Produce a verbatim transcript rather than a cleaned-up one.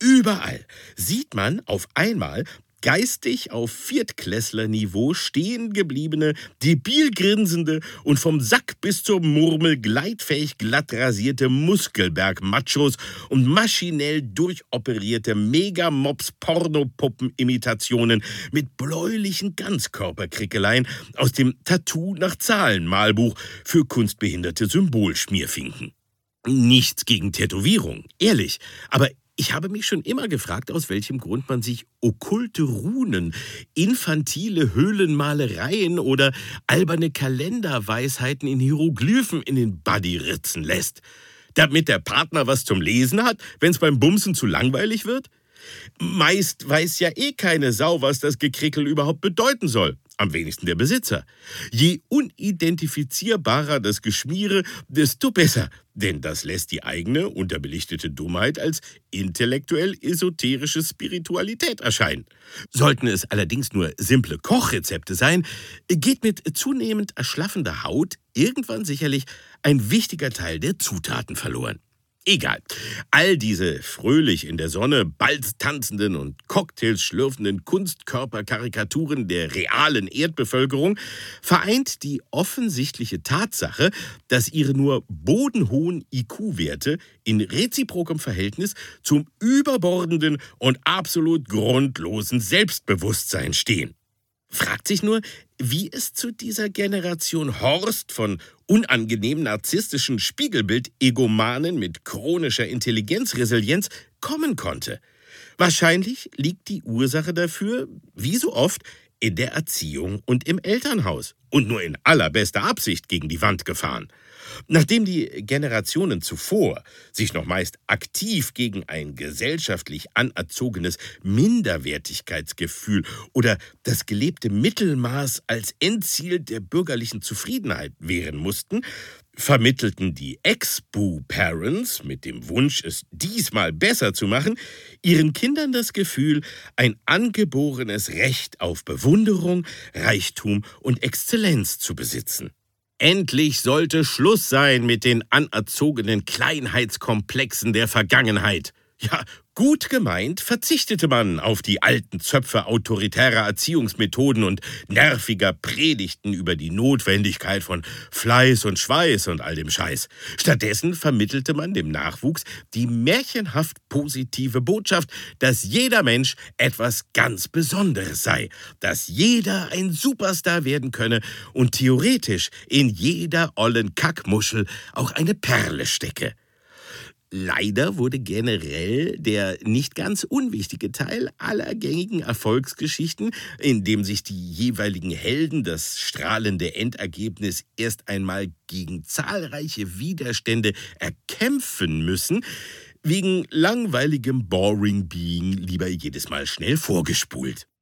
Überall sieht man auf einmal geistig auf Viertklässlerniveau stehen gebliebene, debil grinsende und vom Sack bis zur Murmel gleitfähig glatt rasierte Muskelberg-Machos und maschinell durchoperierte Megamops-Pornopuppen-Imitationen mit bläulichen Ganzkörperkrickeleien aus dem Tattoo-nach-Zahlen-Malbuch für kunstbehinderte Symbolschmierfinken. Nichts gegen Tätowierung, ehrlich, aber ich habe mich schon immer gefragt, aus welchem Grund man sich okkulte Runen, infantile Höhlenmalereien oder alberne Kalenderweisheiten in Hieroglyphen in den Buddy ritzen lässt. Damit der Partner was zum Lesen hat, wenn es beim Bumsen zu langweilig wird? Meist weiß ja eh keine Sau, was das Gekrickel überhaupt bedeuten soll. Am wenigsten der Besitzer. Je unidentifizierbarer das Geschmiere, desto besser. Denn das lässt die eigene, unterbelichtete Dummheit als intellektuell-esoterische Spiritualität erscheinen. Sollten es allerdings nur simple Kochrezepte sein, geht mit zunehmend erschlaffender Haut irgendwann sicherlich ein wichtiger Teil der Zutaten verloren. Egal. All diese fröhlich in der Sonne bald tanzenden und Cocktails schlürfenden Kunstkörperkarikaturen der realen Erdbevölkerung vereint die offensichtliche Tatsache, dass ihre nur bodenhohen I Q-Werte in reziprokem Verhältnis zum überbordenden und absolut grundlosen Selbstbewusstsein stehen. Fragt sich nur, wie es zu dieser Generation Horst von unangenehm narzisstischen Spiegelbild-Egomanen mit chronischer Intelligenzresilienz kommen konnte. Wahrscheinlich liegt die Ursache dafür, wie so oft, in der Erziehung und im Elternhaus und nur in allerbester Absicht gegen die Wand gefahren. Nachdem die Generationen zuvor sich noch meist aktiv gegen ein gesellschaftlich anerzogenes Minderwertigkeitsgefühl oder das gelebte Mittelmaß als Endziel der bürgerlichen Zufriedenheit wehren mussten, vermittelten die Ex-Boo-Parents mit dem Wunsch, es diesmal besser zu machen, ihren Kindern das Gefühl, ein angeborenes Recht auf Bewunderung, Reichtum und Exzellenz zu besitzen. Endlich sollte Schluss sein mit den anerzogenen Kleinheitskomplexen der Vergangenheit. Ja, gut gemeint verzichtete man auf die alten Zöpfe autoritärer Erziehungsmethoden und nerviger Predigten über die Notwendigkeit von Fleiß und Schweiß und all dem Scheiß. Stattdessen vermittelte man dem Nachwuchs die märchenhaft positive Botschaft, dass jeder Mensch etwas ganz Besonderes sei, dass jeder ein Superstar werden könne und theoretisch in jeder ollen Kackmuschel auch eine Perle stecke. Leider wurde generell der nicht ganz unwichtige Teil aller gängigen Erfolgsgeschichten, in dem sich die jeweiligen Helden das strahlende Endergebnis erst einmal gegen zahlreiche Widerstände erkämpfen müssen, wegen langweiligem Boring Being lieber jedes Mal schnell vorgespult.